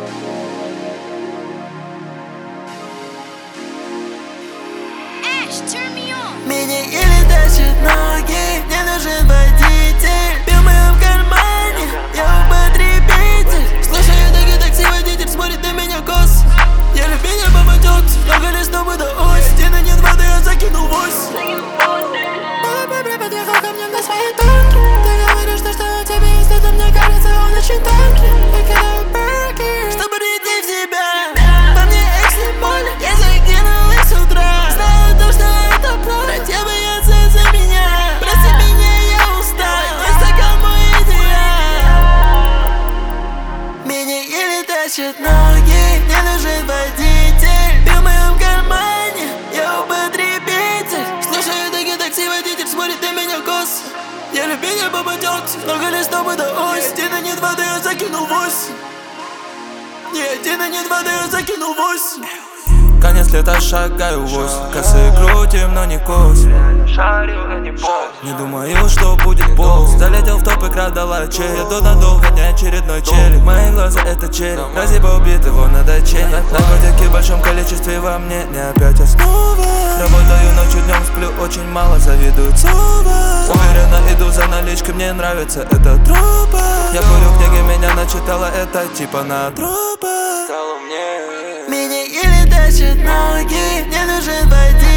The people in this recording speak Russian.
Меня еле тащит ноги, мне нужен водитель. Пил в моем кармане, я употребитель. Слушаю таки такси, водитель смотрит на меня косо. Я любитель попадется, много лет снова до осени. Стены нет воды, я закинул 8. Молодой подъехал ко мне на своей танке. Ты говоришь, что у тебя есть, это мне кажется, он очень тонкий. Я кидаю перки, чтобы прийти в себя. По мне экс не больно, я закинул их с утра. Знаю то, что это плохо, хотя бы я за меня. Прости меня, я устал, мой стакан мой идеал. Меня еле тащат ноги, мне нужен водитель. Пил в моем кармане, я употребитель. Слушаю таки такси, водитель смотрит на меня косо. Я любитель попадется, много лет снова до осени. Стены нет воды, я закинул 8. Нет, стены нет воды, я закинул 8. Конец лета, шагаю в ось. Косые крутим, но не кос. Не думаю, что будет босс. Залетел в топ, игра дала черед. Надолго, не очередной челик. Мои глаза это череп. Разъебал бит, его надо ченить. Наркотики в большом количестве во мне, не опять основа. Работаю ночью, днем сплю очень мало, завидуют снова. Уверенно иду за наличкой, мне нравится эта тропа. Я курю книги, меня начитала, это типа на тропа. Меня еле тащат ноги, мне нужен водитель.